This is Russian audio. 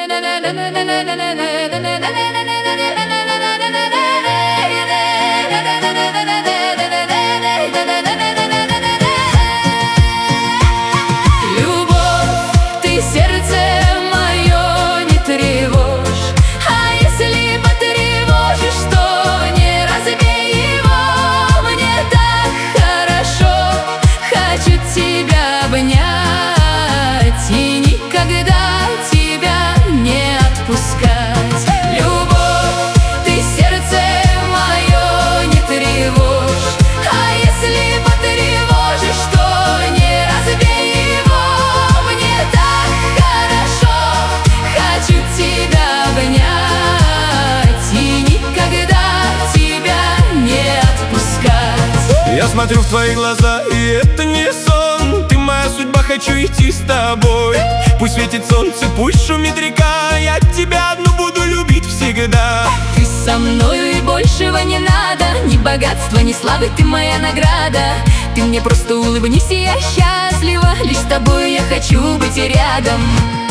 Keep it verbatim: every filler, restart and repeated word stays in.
Я смотрю в твои глаза, и это не сон. Ты моя судьба, хочу идти с тобой. Пусть светит солнце, пусть шумит река, я тебя одну буду любить всегда. Ты со мною и большего не надо, ни богатства, ни славы, ты моя награда. Ты мне просто улыбнись, и я счастлива. Лишь с тобой я хочу быть рядом.